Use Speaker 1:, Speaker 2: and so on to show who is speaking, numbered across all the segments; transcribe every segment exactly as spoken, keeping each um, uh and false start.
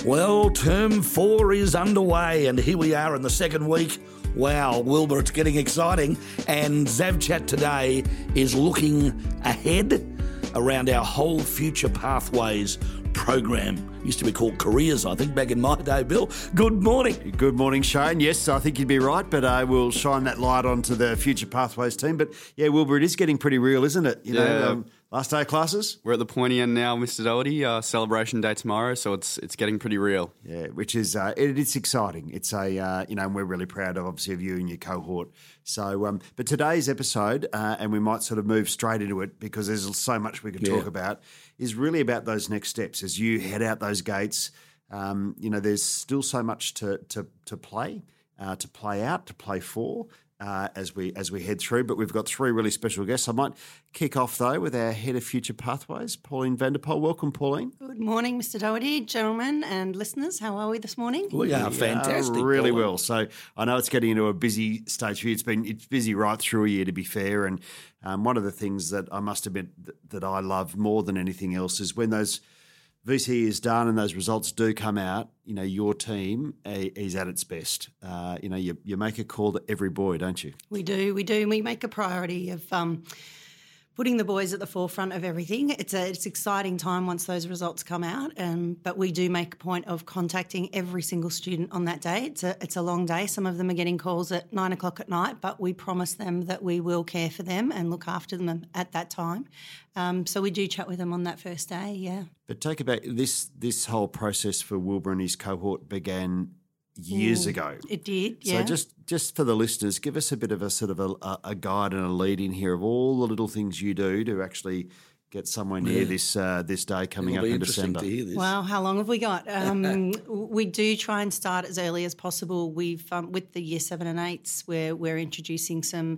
Speaker 1: Well, term four is underway, and here we are in the second week. Wow, Wilbur, it's getting exciting. And ZavChat today is looking ahead around our whole Future Pathways program. Used to be called Careers, I think, back in my day, Bill. Good morning.
Speaker 2: Good morning, Shane. Yes, I think you'd be right, but I uh, will shine that light onto the Future Pathways team. But yeah, Wilbur, it is getting pretty real, isn't it? You
Speaker 3: yeah.
Speaker 2: know, um, last day of classes.
Speaker 3: We're at the pointy end now, Mister Doherty. Uh, celebration day tomorrow, so it's it's getting pretty real.
Speaker 2: Yeah, which is uh, it, it's exciting. It's a uh, you know, and we're really proud of obviously of you and your cohort. So, um, but today's episode, uh, and we might sort of move straight into it because there's so much we could
Speaker 1: yeah.
Speaker 2: talk about, is really about those next steps as you head out those gates. Um, you know, there's still so much to to to play, uh, to play out, to play for. Uh, as we as we head through, but we've got three really special guests. I might kick off though with our head of Future Pathways, Pauline Vanderpoel. Welcome, Pauline.
Speaker 4: Good morning, Mister Doherty, gentlemen and listeners. How are we this morning?
Speaker 1: We are fantastic.
Speaker 2: Uh, really
Speaker 1: Pauline.
Speaker 2: well. So I know it's getting into a busy stage for you. It's been it's busy right through a year, to be fair. And um, one of the things that I must admit that, that I love more than anything else is when those V C is done and those results do come out, you know, your team is at its best. Uh, you know, you, you make a call to every boy, don't you?
Speaker 4: We do, we do. We make a priority of um, putting the boys at the forefront of everything. It's a it's exciting time once those results come out, um, but we do make a point of contacting every single student on that day. It's a it's a long day. Some of them are getting calls at nine o'clock at night, but we promise them that we will care for them and look after them at that time. Um, so we do chat with them on that first day, yeah.
Speaker 2: But take it back, this this whole process for Wilbur and his cohort began years
Speaker 4: Mm,
Speaker 2: ago.
Speaker 4: It did, yeah.
Speaker 2: So just, just for the listeners, give us a bit of a sort of a, a guide and a lead in here of all the little things you do to actually get somewhere near
Speaker 1: Yeah.
Speaker 2: this uh, this day coming
Speaker 1: It'll
Speaker 2: up
Speaker 1: be
Speaker 2: in
Speaker 1: interesting
Speaker 2: December.
Speaker 1: to hear this.
Speaker 4: Wow, how long have we got? Um, we do try and start as early as possible. We've um, with the year seven and eights, where we're introducing some,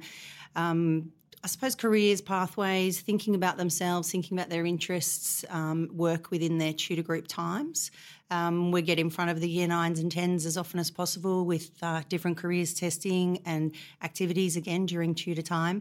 Speaker 4: um, I suppose, careers, pathways, thinking about themselves, thinking about their interests, um, work within their tutor group times. Um, we get in front of the year nines and tens as often as possible with uh, different careers testing and activities again during tutor time.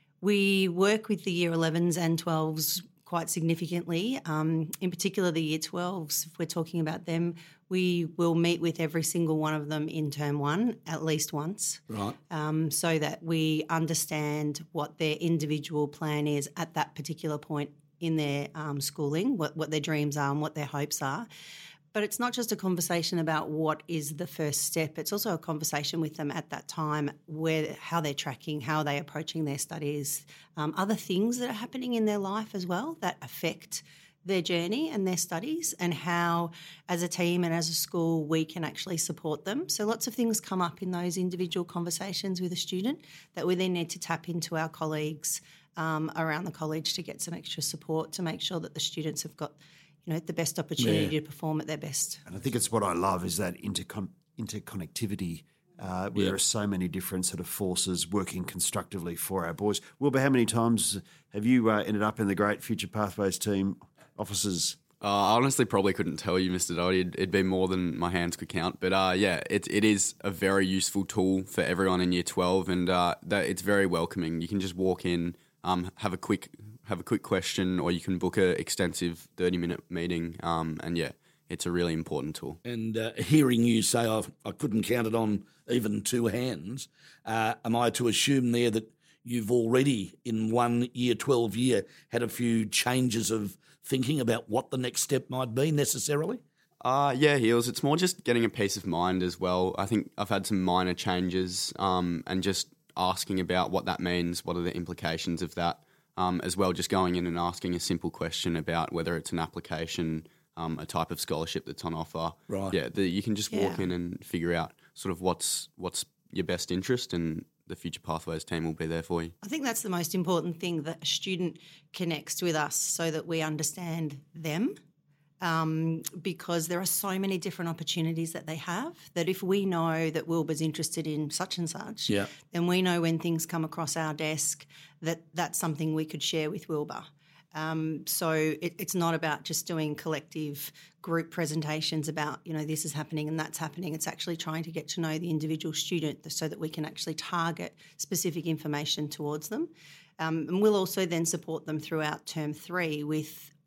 Speaker 4: We work with the year elevens and twelves quite significantly. Um, in particular, the year twelves, if we're talking about them, we will meet with every single one of them in term one at least once,
Speaker 1: Right.
Speaker 4: um, so that we understand what their individual plan is at that particular point in their um, schooling, what, what their dreams are and what their hopes are. But it's not just a conversation about what is the first step. It's also a conversation with them at that time, where how they're tracking, how they're approaching their studies, um, other things that are happening in their life as well that affect their journey and their studies, and how as a team and as a school we can actually support them. So lots of things come up in those individual conversations with a student that we then need to tap into our colleagues um, around the college to get some extra support to make sure that the students have got, you know, the best opportunity
Speaker 1: Yeah.
Speaker 4: to perform at their best.
Speaker 2: And I think it's what I love is that intercon- interconnectivity uh, where
Speaker 1: Yeah.
Speaker 2: there are so many different sort of forces working constructively for our boys. Wilbur, how many times have you uh, ended up in the great Future Pathways team offices?
Speaker 3: Uh, I honestly probably couldn't tell you, Mister Doherty. It'd, it'd be more than my hands could count. But uh, yeah, it, it is a very useful tool for everyone in year twelve, and uh, that it's very welcoming. You can just walk in, um, have a quick have a quick question, or you can book a extensive thirty minute meeting. Um, and yeah, it's a really important tool.
Speaker 1: And uh, hearing you say I've, I couldn't count it on even two hands, uh, am I to assume there that you've already, in one year twelve year, had a few changes of thinking about what the next step might be necessarily?
Speaker 3: Uh, yeah, Heels. It's more just getting a peace of mind as well. I think I've had some minor changes um, and just asking about what that means, what are the implications of that, um, as well, just going in and asking a simple question about whether it's an application, um, a type of scholarship that's on offer.
Speaker 1: Right.
Speaker 3: Yeah, the, you can just walk
Speaker 4: Yeah.
Speaker 3: in and figure out sort of what's what's your best interest, and the Future Pathways team will be there for you.
Speaker 4: I think that's the most important thing, that a student connects with us so that we understand them, um, because there are so many different opportunities that they have, that if we know that Wilbur's interested in such and such,
Speaker 1: Yeah.
Speaker 4: then we know when things come across our desk that that's something we could share with Wilbur. Um, so it, it's not about just doing collective group presentations about, you know, this is happening and that's happening. It's actually trying to get to know the individual student so that we can actually target specific information towards them. Um, and we'll also then support them throughout term three with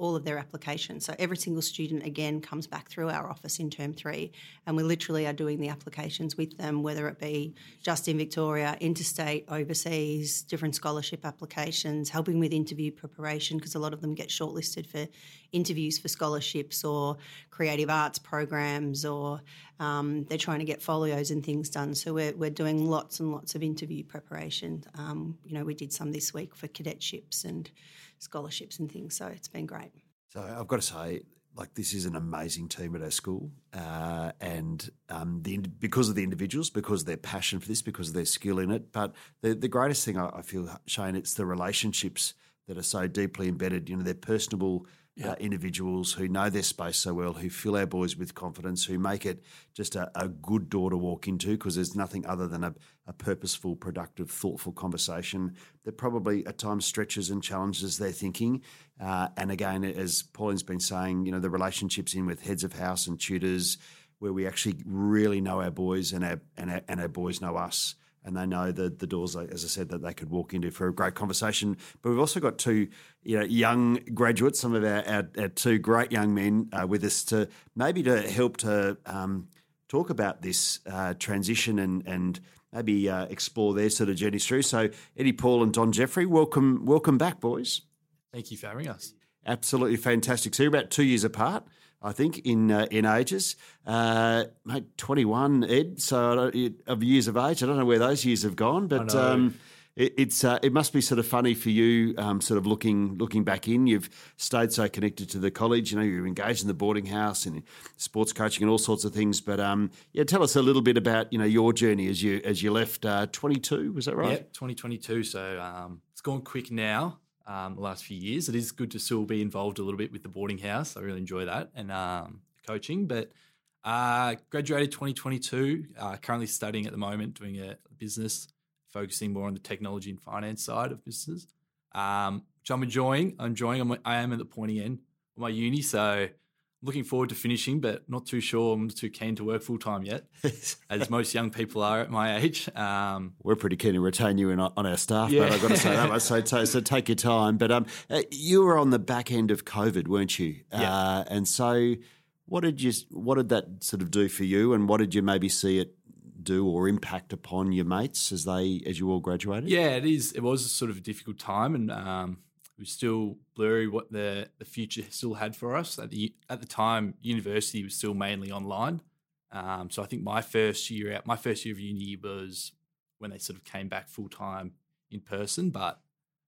Speaker 4: all of their applications. So every single student, again, comes back through our office in term three, and we literally are doing the applications with them, whether it be just in Victoria, interstate, overseas, different scholarship applications, helping with interview preparation, because a lot of them get shortlisted for interviews for scholarships or creative arts programs, or um, they're trying to get folios and things done. So we're, we're doing lots and lots of interview preparation. Um, you know, we did some this week for cadetships and scholarships and things, so it's been great.
Speaker 2: So I've got to say, like, this is an amazing team at our school, uh, and um, the because of the individuals, because of their passion for this, because of their skill in it. But the, the greatest thing I, I feel, Shane, it's the relationships that are so deeply embedded. You know, they're personable uh, individuals who know their space so well, who fill our boys with confidence, who make it just a, a good door to walk into, because there's nothing other than a, a purposeful, productive, thoughtful conversation that probably at times stretches and challenges their thinking. Uh, and again, as Pauline's been saying, you know, the relationships in with heads of house and tutors, where we actually really know our boys and our and our, and our boys know us. And they know the the doors, as I said, that they could walk into for a great conversation. But we've also got two, you know, young graduates, some of our, our, our two great young men uh, with us to maybe to help to um, talk about this uh, transition and and maybe uh, explore their sort of journeys through. So Eddie Paul and Don Jeffrey, welcome welcome back, boys.
Speaker 5: Thank you for having us.
Speaker 2: Absolutely fantastic. So you're about two years apart, I think, in uh, in ages. Uh, mate, twenty-one, Ed, so of years of age. I don't know where those years have gone, but um, it, it's uh, it must be sort of funny for you, um, sort of looking looking back in. You've stayed so connected to the college. You know, you're engaged in the boarding house and sports coaching and all sorts of things. But um, yeah, tell us a little bit about, you know, your journey as you as you left uh, twenty-two. Was that right?
Speaker 5: Yeah, twenty twenty-two. So um, it's gone quick now. Um, the last few years, it is good to still be involved a little bit with the boarding house. I really enjoy that and um, coaching. But uh, graduated twenty twenty-two. Uh, currently studying at the moment, doing a business, focusing more on the technology and finance side of business, um, which I'm enjoying. I'm enjoying. I'm, I am at the pointy end of my uni, so looking forward to finishing, but not too sure I'm too keen to work full time yet, as most young people are at my age. Um,
Speaker 2: We're pretty keen to retain you in, on our staff,
Speaker 5: yeah.
Speaker 2: but I've got to say that much. So, so, so take your time. But um, you were on the back end of COVID, weren't you?
Speaker 5: Yeah.
Speaker 2: Uh, and so, what did you? What did that sort of do for you? And what did you maybe see it do or impact upon your mates as they as you all graduated?
Speaker 5: Yeah, it is. It was sort of a difficult time, and um, it was still blurry what the, the future still had for us. At the at the time, university was still mainly online. Um, so I think my first year out, my first year of uni was when they sort of came back full time in person. But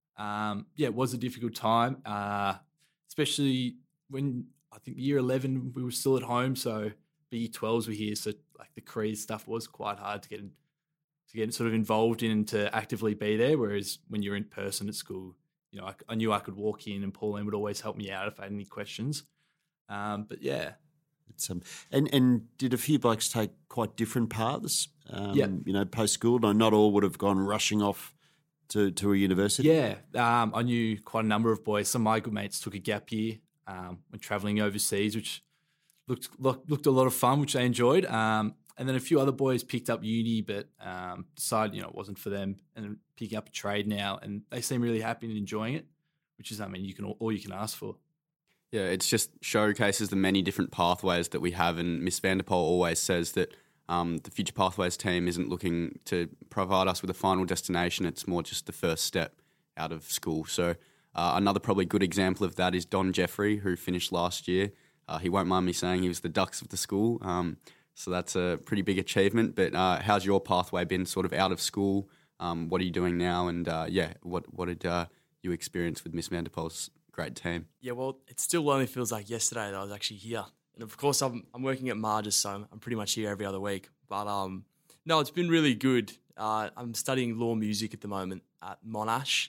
Speaker 5: um, yeah, it was a difficult time, uh, especially when I think year eleven we were still at home. So the year twelves were here, so like the career stuff was quite hard to get in, to get sort of involved in and to actively be there. Whereas when you're in person at school, you know, I, I knew I could walk in and Pauline would always help me out if I had any questions. Um, but yeah.
Speaker 2: It's, um, and, and did a few blokes take quite different paths, um,
Speaker 5: yeah.
Speaker 2: you know, post-school? No, not all would have gone rushing off to, to a university?
Speaker 5: Yeah. Um, I knew quite a number of boys. Some of my good mates took a gap year um, when travelling overseas, which looked, looked looked a lot of fun, which I enjoyed. Um, and then a few other boys picked up uni, but um, decided, you know, it wasn't for them, and picking up a trade now, and they seem really happy and enjoying it, which is, I mean, you can all, all you can ask for.
Speaker 3: Yeah, it's just showcases the many different pathways that we have, and Miss Vanderpoel always says that um, the Future Pathways team isn't looking to provide us with a final destination. It's more just the first step out of school. So uh, another probably good example of that is Don Jeffrey, who finished last year. Uh, he won't mind me saying he was the Ducks of the school. Um, So that's a pretty big achievement. But uh, how's your pathway been sort of out of school? Um, what are you doing now? And, uh, yeah, what what did uh, you experience with Miss Vanderpoel's great team?
Speaker 6: Yeah, well, it still only feels like yesterday that I was actually here. And, of course, I'm I'm working at Marges, so I'm, I'm pretty much here every other week. But, um, no, it's been really good. Uh, I'm studying law music at the moment at Monash.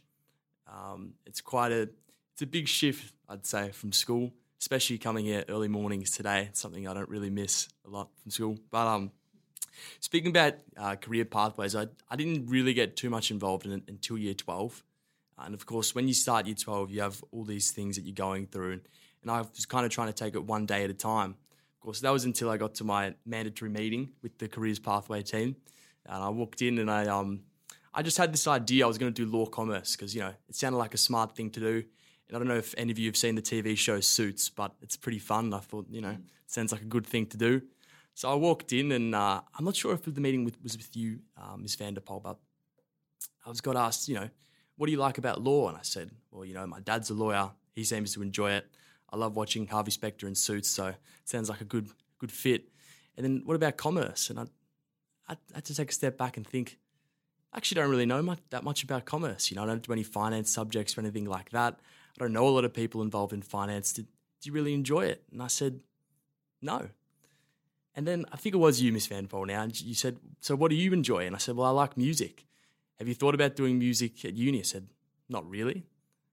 Speaker 6: Um, it's quite a it's a big shift, I'd say, from school, especially coming here early mornings today. It's something I don't really miss a lot from school. But um, speaking about uh, career pathways, I, I didn't really get too much involved in it until year twelve. And, of course, when you start year twelve, you have all these things that you're going through. And, and I was kind of trying to take it one day at a time. Of course, that was until I got to my mandatory meeting with the Careers Pathway team. And I walked in and I um I just had this idea I was going to do law commerce because, you know, it sounded like a smart thing to do. And I don't know if any of you have seen the T V show Suits, but it's pretty fun. I thought, you know, it sounds like a good thing to do. So I walked in and uh, I'm not sure if the meeting with, was with you, uh, Miz Vanderpoel, but I was got asked, you know, what do you like about law? And I said, well, you know, my dad's a lawyer. He seems to enjoy it. I love watching Harvey Specter in Suits, so it sounds like a good good fit. And then what about commerce? And I, I had to take a step back and think, I actually don't really know much, that much about commerce. You know, I don't do any finance subjects or anything like that. I don't know a lot of people involved in finance. Did, do you really enjoy it? And I said, no. And then I think it was you, Miz Vanderpoel, now, and you said, so what do you enjoy? And I said, well, I like music. Have you thought about doing music at uni? I said, not really.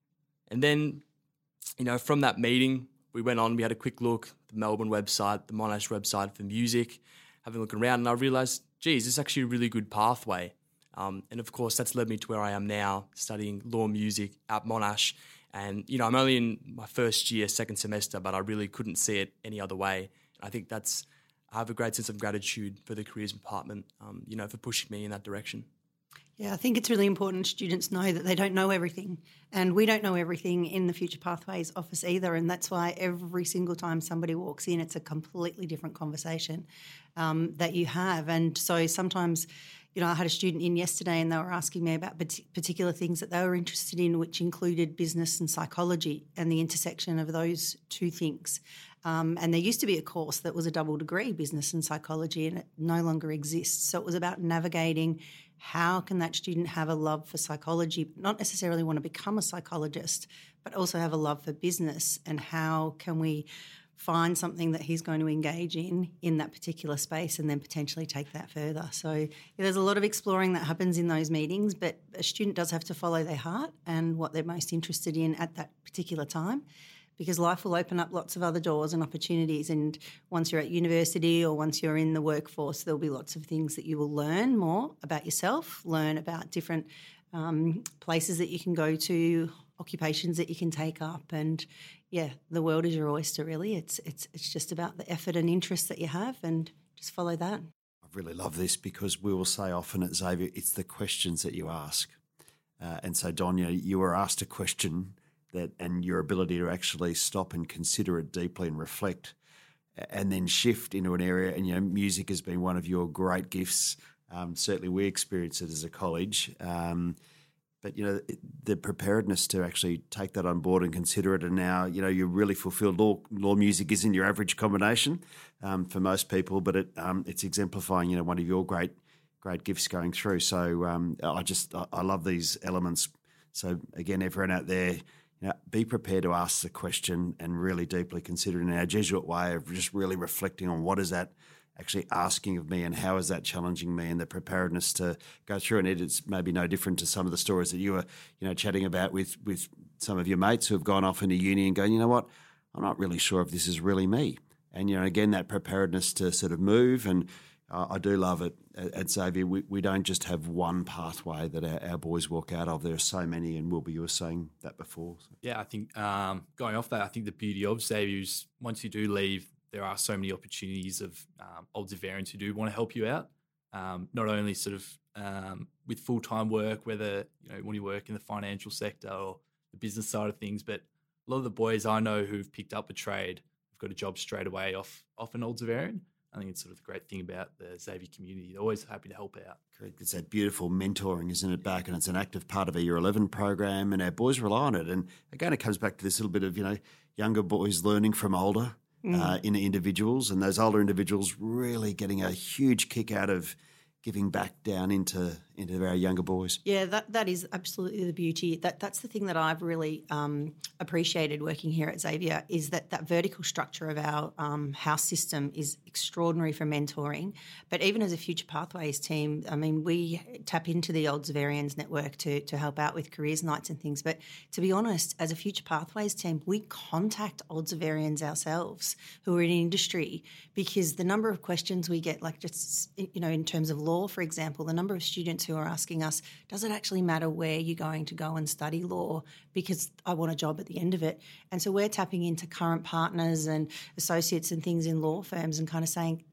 Speaker 6: And then, you know, from that meeting, we went on, we had a quick look, the Melbourne website, the Monash website for music, having a look around, and I realised, geez, this is actually a really good pathway. Um, and of course, that's led me to where I am now, studying law music at Monash. And, you know, I'm only in my first year, second semester, but I really couldn't see it any other way. I think that's, I have a great sense of gratitude for the careers department, um, you know, for pushing me in that direction.
Speaker 4: Yeah, I think it's really important students know that they don't know everything, and we don't know everything in the Future Pathways office either, and that's why every single time somebody walks in, it's a completely different conversation um, that you have. And so sometimes, you know, I had a student in yesterday and they were asking me about particular things that they were interested in, which included business and psychology and the intersection of those two things. Um, and there used to be a course that was a double degree, business and psychology, and it no longer exists. So it was about navigating how can that student have a love for psychology, but not necessarily want to become a psychologist, but also have a love for business, and how can we find something that he's going to engage in in that particular space and then potentially take that further. So yeah, there's a lot of exploring that happens in those meetings, but a student does have to follow their heart and what they're most interested in at that particular time, because life will open up lots of other doors and opportunities. And once you're at university or once you're in the workforce, there'll be lots of things that you will learn more about yourself, learn about different um, places that you can go to, occupations that you can take up. And yeah, the world is your oyster, really. It's it's it's just about the effort and interest that you have, and just follow that.
Speaker 2: I really love this, because we will say often at Xavier, it's the questions that you ask. Uh, and so, Donya, you were asked a question that, and your ability to actually stop and consider it deeply and reflect, and then shift into an area. And, you know, music has been one of your great gifts. Um, certainly we experience it as a college. Um, but, you know, the preparedness to actually take that on board and consider it, and now, you know, you're really fulfilled. Law, law music isn't your average combination um, for most people, but it um, it's exemplifying, you know, one of your great great gifts going through. So um, I just, I, I love these elements. So, again, everyone out there, you know, be prepared to ask the question and really deeply consider it in our Jesuit way of just really reflecting on what is that actually asking of me and how is that challenging me, and the preparedness to go through. And it's maybe no different to some of the stories that you were, you know, chatting about with, with some of your mates who have gone off into uni and going, you know what, I'm not really sure if this is really me. And, you know, again, that preparedness to sort of move. And uh, I do love it at, at Xavier. We, we don't just have one pathway that our, our boys walk out of. There are so many, and Wilbur, you were saying that before. So.
Speaker 5: Yeah, I think um, going off that, I think the beauty of Xavier is once you do leave, there are so many opportunities of um, old Xaverians who do want to help you out, um, not only sort of um, with full-time work, whether, you know, when you work in the financial sector or the business side of things, but a lot of the boys I know who've picked up a trade have got a job straight away off, off an old Xaverian. I think it's sort of the great thing about the Xavier community. They're always happy to help out.
Speaker 2: Correct. It's that beautiful mentoring, isn't it, back? And it's an active part of a Year eleven program, and our boys rely on it. And again, it comes back to this little bit of, you know, younger boys learning from older mm. uh, in individuals, and those older individuals really getting a huge kick out of giving back down into into our younger boys.
Speaker 4: Yeah, that that is absolutely the beauty. That that's the thing that I've really um, appreciated working here at Xavier, is that that vertical structure of our um, house system is extraordinary for mentoring. But even as a Future Pathways team, I mean, we tap into the Old Xaverians network to to help out with careers nights and things. But to be honest, as a Future Pathways team, we contact Old Xaverians ourselves who are in industry, because the number of questions we get, like just, you know, in terms of law, for example, the number of students who are asking us, does it actually matter where you're going to go and study law, because I want a job at the end of it. And so we're tapping into current partners and associates and things in law firms and kind of saying,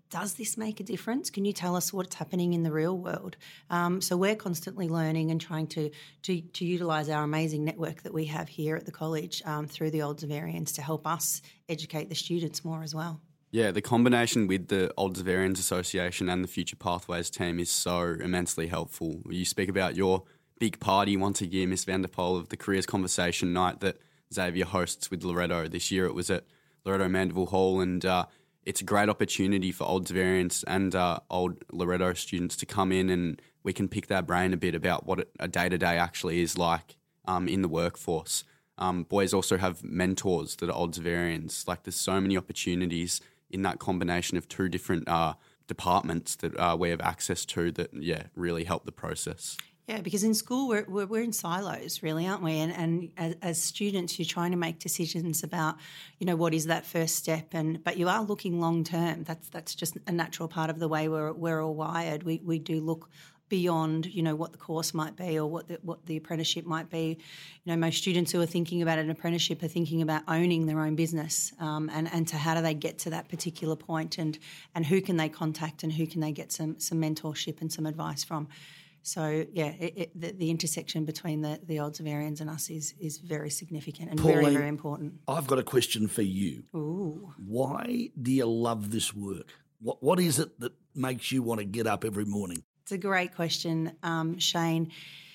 Speaker 4: does this make a difference? Can you tell us what's happening in the real world? Um, so we're constantly learning and trying to to, to utilise our amazing network that we have here at the college um, through the Oldsavarians to help us educate the students more as well.
Speaker 3: Yeah, the combination with the Oldsavarians Association and the Future Pathways team is so immensely helpful. You speak about your big party once a year, Miss Vanderpoel, of the Careers Conversation night that Xavier hosts with Loretto. This year it was at Loretto Mandeville Hall, and uh, it's a great opportunity for Oldsavarians and uh, old Loretto students to come in, and we can pick their brain a bit about what a day-to-day actually is like um, in the workforce. Um, boys also have mentors that are Oldsavarians. Like, there's so many opportunities in that combination of two different uh, departments that uh, we have access to that, yeah, really help the process.
Speaker 4: Yeah, because in school we're, we're, we're in silos, really, aren't we? And, and as, as students, you're trying to make decisions about, you know, what is that first step, and but you are looking long term. That's that's just a natural part of the way we're we're all wired. We we do look beyond, you know, what the course might be or what the, what the apprenticeship might be. You know, most students who are thinking about an apprenticeship are thinking about owning their own business, um, and and to how do they get to that particular point, and and who can they contact and who can they get some some mentorship and some advice from. So, yeah, it, it, the, the intersection between the, the Oldsavarians and us is is very significant and
Speaker 1: Pauline,
Speaker 4: very, very important.
Speaker 1: I've got a question for you.
Speaker 4: Ooh.
Speaker 1: Why do you love this work? What What is it that makes you want to get up every morning?
Speaker 4: It's a great question, um, Shane.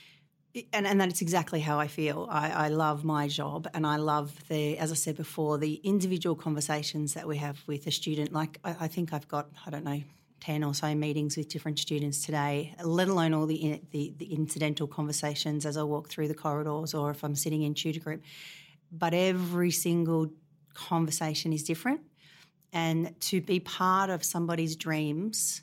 Speaker 4: And, and that's exactly how I feel. I, I love my job, and I love the, as I said before, the individual conversations that we have with a student. Like, I, I think I've got, I don't know, ten or so meetings with different students today, let alone all the, the the incidental conversations as I walk through the corridors or if I'm sitting in tutor group. But every single conversation is different, and to be part of somebody's dreams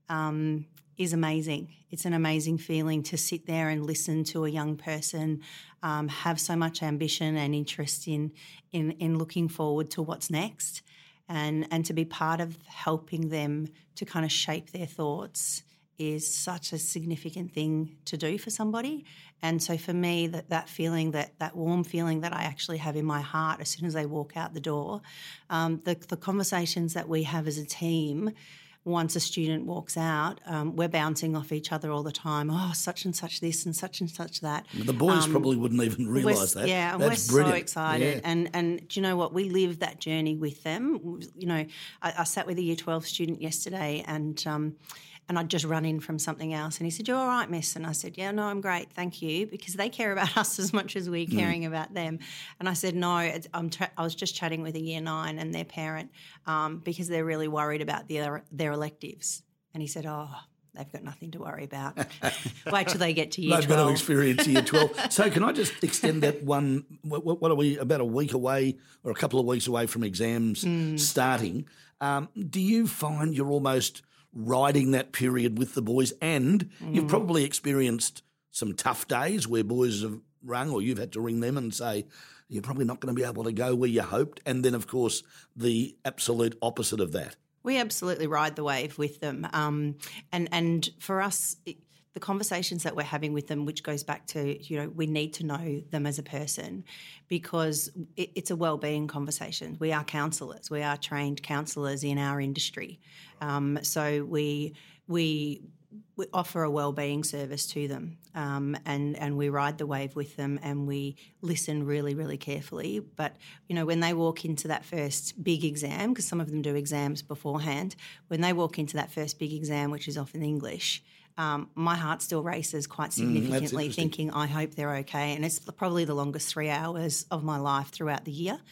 Speaker 4: um, is amazing. It's an amazing feeling to sit there and listen to a young person um, have so much ambition and interest in in in looking forward to what's next. And, and to be part of helping them to kind of shape their thoughts is such a significant thing to do for somebody. And so for me, that, that feeling, that that warm feeling that I actually have in my heart as soon as they walk out the door, um, the, the conversations that we have as a team, once a student walks out, um, we're bouncing off each other all the time. Oh, such and such this and such and such that.
Speaker 1: The boys
Speaker 4: um,
Speaker 1: probably wouldn't even realise that.
Speaker 4: Yeah, and
Speaker 1: That's
Speaker 4: we're
Speaker 1: brilliant.
Speaker 4: so excited.
Speaker 1: Yeah.
Speaker 4: And and do you know what? We live that journey with them. You know, I, I sat with a Year twelve student yesterday, and um, and I'd just run in from something else, and he said, "You're all right, miss?" And I said, "Yeah, no, I'm great, thank you," because they care about us as much as we're caring mm. about them. And I said, "No, it's, I'm tra- I was just chatting with a Year nine and their parent um, because they're really worried about their their electives." And he said, "Oh, they've got nothing to worry about. Wait till they get to year
Speaker 1: They've
Speaker 4: twelve.
Speaker 1: got to experience year twelve. So can I just extend that one, what, what are we, about a week away or a couple of weeks away from exams mm. starting. Um, do you find you're almost riding that period with the boys, and mm. you've probably experienced some tough days where boys have rung or you've had to ring them and say, you're probably not going to be able to go where you hoped, and then, of course, the absolute opposite of that?
Speaker 4: We absolutely ride the wave with them. Um, and, and for us, it, the conversations that we're having with them, which goes back to, you know, we need to know them as a person, because it, it's a wellbeing conversation. We are counsellors. We are trained counsellors in our industry. Um, so we we... we offer a wellbeing service to them, um, and, and we ride the wave with them, and we listen really, really carefully. But, you know, when they walk into that first big exam, because some of them do exams beforehand, when they walk into that first big exam, which is often English, um, my heart still races quite significantly, mm, thinking, I hope they're okay. And it's probably the longest three hours of my life throughout the year.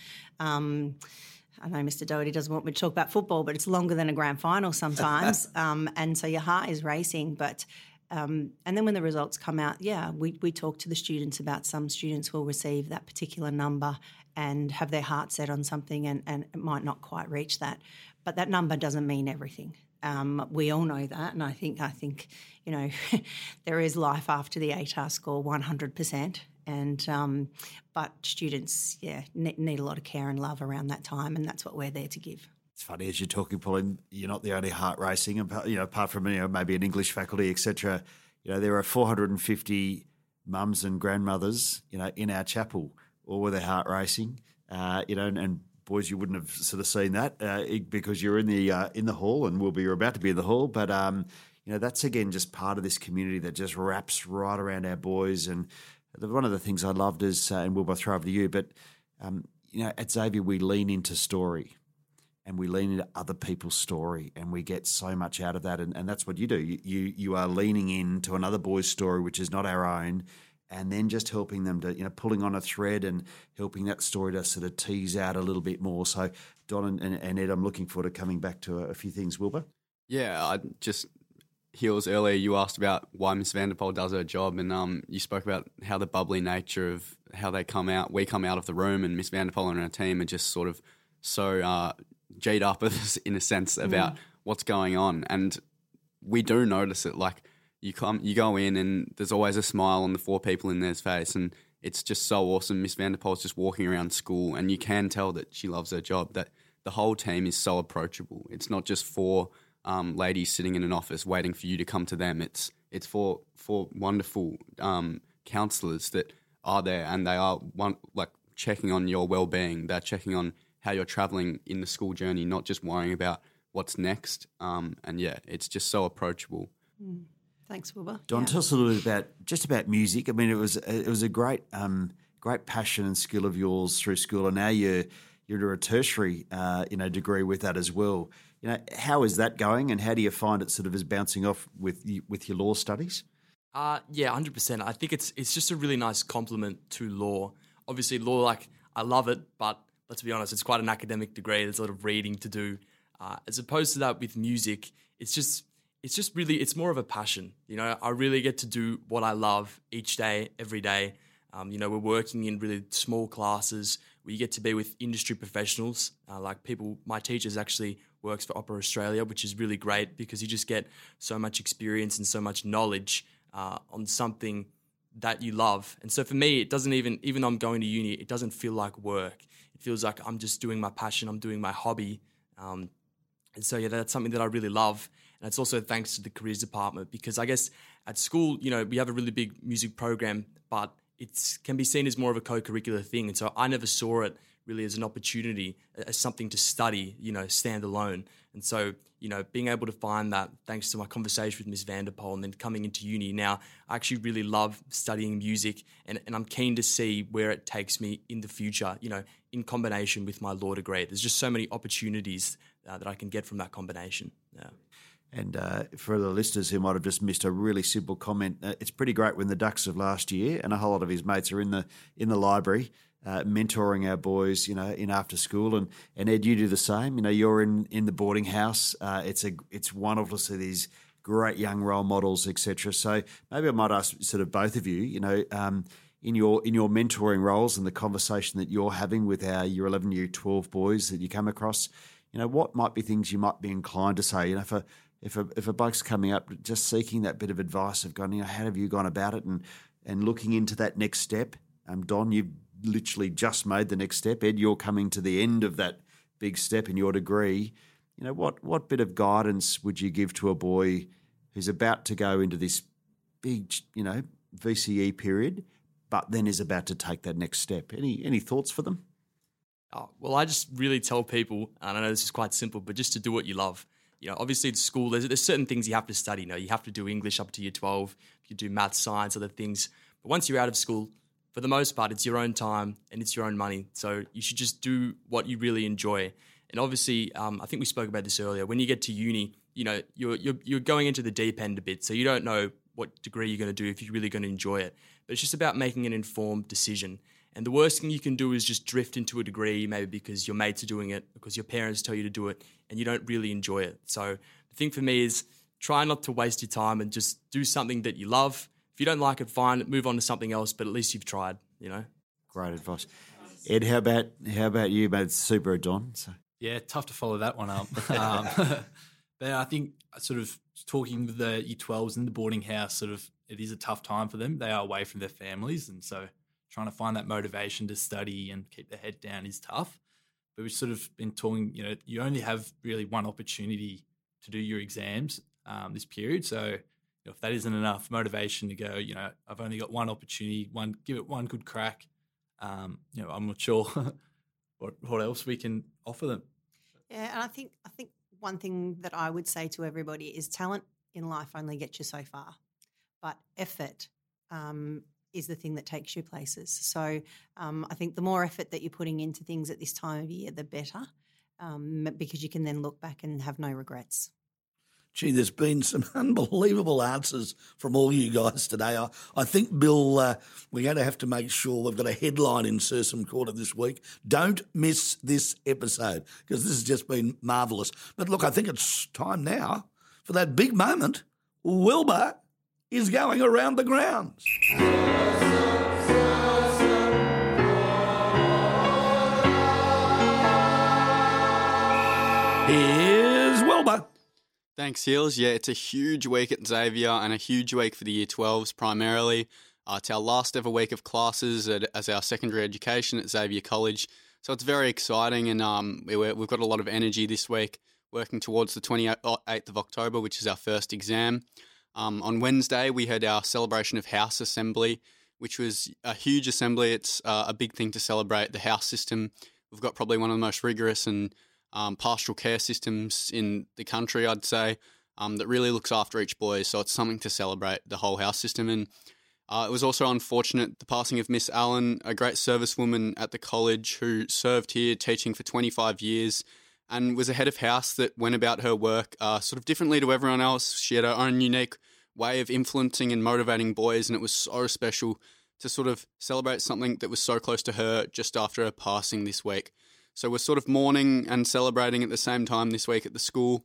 Speaker 4: Um I know Mister Doherty doesn't want me to talk about football, but it's longer than a grand final sometimes. um, and so your heart is racing. But um, and then when the results come out, yeah, we, we talk to the students about some students will receive that particular number and have their heart set on something, and, and it might not quite reach that. But that number doesn't mean everything. Um, we all know that, and I think I think you know there is life after the A T A R score, one hundred percent. And um, but students, yeah, ne- need a lot of care and love around that time, and that's what we're there to give.
Speaker 2: It's funny, as you're talking, Pauline, you're not the only heart racing. You know, apart from, you know, maybe an English faculty, et cetera. You know, there are four hundred fifty mums and grandmothers, you know, in our chapel, all with their heart racing. Uh, you know, and, and boys, you wouldn't have sort of seen that uh, because you're in the uh, in the hall, and we'll be you're about to be in the hall. But um, you know, that's again just part of this community that just wraps right around our boys. And the, one of the things I loved is, uh, and Wilbur, I'll throw over to you, but um, you know, at Xavier we lean into story. And we lean into other people's story, and we get so much out of that. And, and that's what you do. You, you you are leaning into another boy's story, which is not our own, and then just helping them to, you know, pulling on a thread and helping that story to sort of tease out a little bit more. So, Don and, and, and Ed, I'm looking forward to coming back to a, a few things. Wilbur?
Speaker 3: Yeah, I just, Heels, earlier you asked about why Miss Vanderpoel does her job, and um, you spoke about how the bubbly nature of how they come out, we come out of the room, and Miss Vanderpoel and her team are just sort of so uh, G'd up in a sense about mm. what's going on. And we do notice it. Like, you come, you go in and there's always a smile on the four people in there's face, and it's just so awesome. Miss Vanderpoel's just walking around school, and you can tell that she loves her job, that the whole team is so approachable. It's not just four um, ladies sitting in an office waiting for you to come to them. It's it's for for wonderful um, counsellors that are there, and they are one, like checking on your well-being. They're checking on how you're travelling in the school journey, not just worrying about what's next. Um, and yeah, it's just so approachable.
Speaker 4: Mm. Thanks, Wilbur.
Speaker 2: Don,
Speaker 4: yeah.
Speaker 2: tell us a little bit about just about music. I mean, it was it was a great um, great passion and skill of yours through school, and now you're you're a tertiary uh, you know degree with that as well. You know, how is that going, and how do you find it sort of is bouncing off with with your law studies?
Speaker 6: Uh, yeah, one hundred percent. I think it's it's just a really nice complement to law. Obviously, law, like, I love it, but let's be honest, it's quite an academic degree. There's a lot of reading to do. Uh, as opposed to that with music, it's just it's just really, it's more of a passion. You know, I really get to do what I love each day, every day. Um, you know, we're working in really small classes where you get to be with industry professionals. Uh, like people, my teachers actually works for Opera Australia, which is really great because you just get so much experience and so much knowledge uh, on something that you love. And so for me, it doesn't even, even though I'm going to uni, it doesn't feel like work. It feels like I'm just doing my passion, I'm doing my hobby. Um, and so, yeah, that's something that I really love. And it's also thanks to the careers department because I guess at school, you know, we have a really big music program, but it can be seen as more of a co-curricular thing. And so I never saw it really as an opportunity, as something to study, you know, stand alone. And so, you know, being able to find that thanks to my conversation with Miss Vanderpoel and then coming into uni now, I actually really love studying music and, and I'm keen to see where it takes me in the future, you know, in combination with my law degree. There's just so many opportunities uh, that I can get from that combination. Yeah.
Speaker 2: And uh, for the listeners who might have just missed a really simple comment, uh, it's pretty great when the Ducks of last year and a whole lot of his mates are in the in the library uh, mentoring our boys, you know, in after school. And, and Ed, you do the same. You know, you're in, in the boarding house. Uh, it's a it's wonderful to see these great young role models, et cetera. So maybe I might ask sort of both of you, you know, um, in your in your mentoring roles and the conversation that you're having with our year eleven, year twelve boys that you come across, you know, what might be things you might be inclined to say, you know, for If a if a bloke's coming up, just seeking that bit of advice of going, you know, how have you gone about it, and and looking into that next step. Um, Don, you've literally just made the next step. Ed, you're coming to the end of that big step in your degree. You know, what what bit of guidance would you give to a boy who's about to go into this big, you know, V C E period, but then is about to take that next step? Any any thoughts for them?
Speaker 6: Oh, well, I just really tell people, and I know this is quite simple, but just to do what you love. You know, obviously at school, there's, there's certain things you have to study. You know, you have to do English up to year twelve. You do math, science, other things. But once you're out of school, for the most part, it's your own time and it's your own money. So you should just do what you really enjoy. And obviously, um, I think we spoke about this earlier. When you get to uni, you know, you're you're you're going into the deep end a bit. So you don't know what degree you're going to do if you're really going to enjoy it. But it's just about making an informed decision. And the worst thing you can do is just drift into a degree, maybe because your mates are doing it, because your parents tell you to do it, and you don't really enjoy it. So the thing for me is try not to waste your time and just do something that you love. If you don't like it, fine, move on to something else, but at least you've tried, you know?
Speaker 2: Great advice. Ed, how about how about you, mate? Super, Don. So.
Speaker 5: Yeah, tough to follow that one up. um, but I think sort of talking with the year twelves in the boarding house, sort of it is a tough time for them. They are away from their families, and so trying to find that motivation to study and keep their head down is tough. But we've sort of been talking, you know, you only have really one opportunity to do your exams um, this period. So you know, if that isn't enough motivation to go, you know, I've only got one opportunity, one give it one good crack. Um, you know, I'm not sure what, what else we can offer them.
Speaker 4: Yeah, and I think I think one thing that I would say to everybody is talent in life only gets you so far, but effort um, is the thing that takes you places. So um, I think the more effort that you're putting into things at this time of year, the better, um, because you can then look back and have no regrets.
Speaker 1: Gee, there's been some unbelievable answers from all you guys today. I, I think, Bill, uh, we're going to have to make sure we've got a headline in Sursum Quarter this week. Don't miss this episode, because this has just been marvellous. But look, I think it's time now for that big moment. Wilbur is going around the grounds. Here's Wilbur.
Speaker 3: Thanks, Heels. Yeah, it's a huge week at Xavier and a huge week for the Year twelves primarily. Uh, it's our last ever week of classes at, as our secondary education at Xavier College. So it's very exciting, and um, we, we've got a lot of energy this week, working towards the twenty-eighth of October, which is our first exam. Um, on Wednesday, we had our celebration of House Assembly, which was a huge assembly. It's uh, a big thing to celebrate the house system. We've got probably one of the most rigorous and Um, pastoral care systems in the country, I'd say, um, that really looks after each boy. So it's something to celebrate the whole house system. And uh, it was also unfortunate, the passing of Miss Allen, a great servicewoman at the college who served here teaching for twenty-five years and was a head of house that went about her work uh, sort of differently to everyone else. She had her own unique way of influencing and motivating boys, and it was so special to sort of celebrate something that was so close to her just after her passing this week. So we're sort of mourning and celebrating at the same time this week at the school,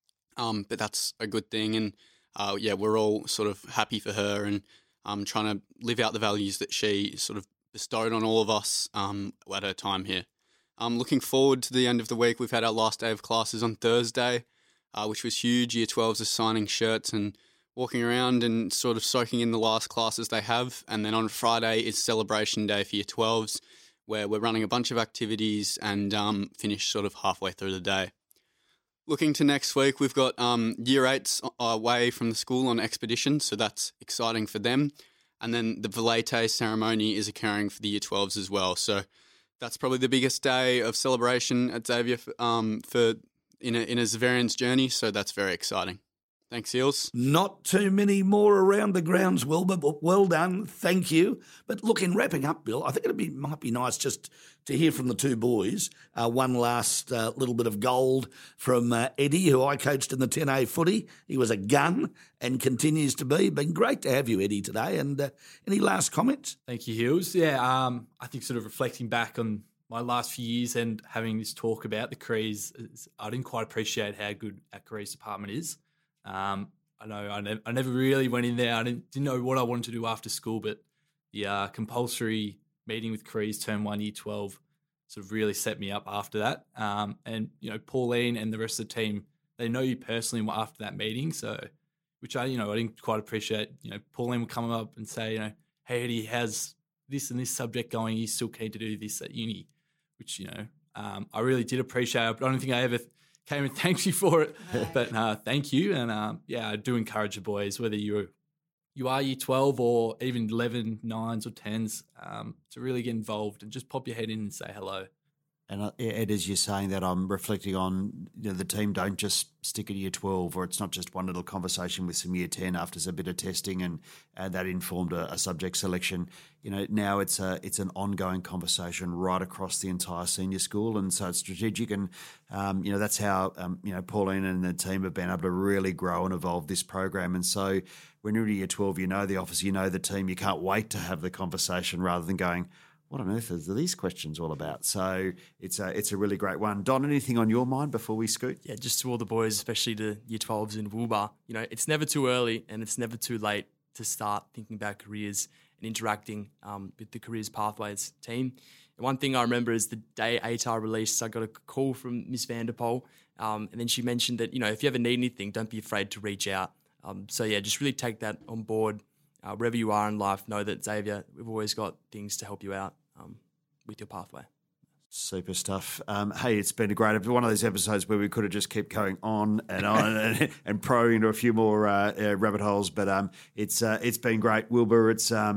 Speaker 3: um, but that's a good thing. And uh, yeah, we're all sort of happy for her and um, trying to live out the values that she sort of bestowed on all of us um, at her time here. Um, looking forward to the end of the week, we've had our last day of classes on Thursday, uh, which was huge. Year twelves are signing shirts and walking around and sort of soaking in the last classes they have. And then on Friday is celebration day for Year twelves, where we're running a bunch of activities and um, finish sort of halfway through the day. Looking to next week, we've got um, Year eights away from the school on expedition, so that's exciting for them. And then the Velete ceremony is occurring for the Year twelves as well. So that's probably the biggest day of celebration at Xavier for, um, for in a, in a Xaverian's journey, so that's very exciting. Thanks, Eels.
Speaker 1: Not too many more around the grounds, Wilbur, but well done. Thank you. But look, in wrapping up, Bill, I think it be, might be nice just to hear from the two boys. Uh, one last uh, little bit of gold from uh, Eddie, who I coached in the ten A footy. He was a gun and continues to be. Been great to have you, Eddie, today. And uh, any last comments?
Speaker 5: Thank you, Heels. Yeah, um, I think sort of reflecting back on my last few years and having this talk about the careers, I didn't quite appreciate how good our careers department is. Um, I know I, ne- I never really went in there. I didn't, didn't know what I wanted to do after school, but the uh, compulsory meeting with careers term one, year twelve, sort of really set me up after that. Um, and, you know, Pauline and the rest of the team, they know you personally after that meeting. So, which I, you know, I didn't quite appreciate. You know, Pauline would come up and say, you know, hey, Eddie, how's this and this subject going? Are you still keen to do this at uni? Which, you know, um, I really did appreciate it. But I don't think I ever came and thanked you for it, but uh, thank you. And um, yeah, I do encourage the boys, whether you're, you are year twelve or even eleven, nines or tens, um, to really get involved and just pop your head in and say hello.
Speaker 2: And uh, Ed, as you're saying that, I'm reflecting on, you know, the team don't just stick at year twelve, or it's not just one little conversation with some year ten after a bit of testing and, and that informed a, a subject selection. You know, now it's a it's an ongoing conversation right across the entire senior school, and so it's strategic. And um, you know, that's how um, you know Pauline and the team have been able to really grow and evolve this program. And so when you're in year twelve, you know the office, you know the team. You can't wait to have the conversation rather than going, what on earth are these questions all about? So it's a, it's a really great one. Don, anything on your mind before we scoot?
Speaker 6: Yeah, just to all the boys, especially to year twelves in Wilbur, you know, it's never too early and it's never too late to start thinking about careers and interacting um, with the Careers Pathways team. And one thing I remember is the day A T A R released, I got a call from Miss Vanderpoel, um, and then she mentioned that, you know, if you ever need anything, don't be afraid to reach out. Um, so, yeah, just really take that on board. Uh, wherever you are in life, know that Xavier, we've always got things to help you out um, with your pathway.
Speaker 2: Super stuff. Um, hey, it's been a great one of those episodes where we could have just kept going on and on and, and probing into a few more uh, uh, rabbit holes, but um, it's uh, it's been great, Wilbur. It's um,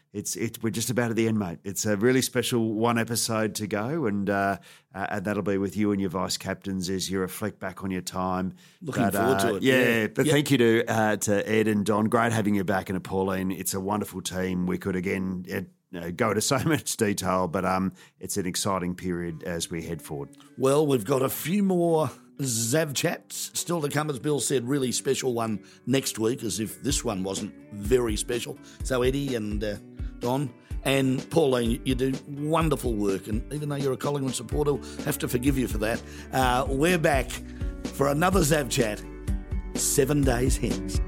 Speaker 2: it's it, we're just about at the end, mate. It's a really special one episode to go, and uh, uh, and that'll be with you and your vice captains as you reflect back on your time.
Speaker 1: Looking
Speaker 2: but,
Speaker 1: forward
Speaker 2: uh,
Speaker 1: to it.
Speaker 2: Yeah,
Speaker 1: Yeah.
Speaker 2: but
Speaker 1: Yeah.
Speaker 2: thank you to uh, to Ed and Don. Great having you back, and to Pauline. It's a wonderful team. We could again Ed, you know, go to so much detail, but um, it's an exciting period as we head forward.
Speaker 1: Well, we've got a few more Zav chats still to come, as Bill said. Really special one next week, as if this one wasn't very special. So Eddie and uh, Don and Pauline, you do wonderful work, and even though you're a Collingwood supporter, we'll have to forgive you for that. Uh, we're back for another Zav chat seven days hence.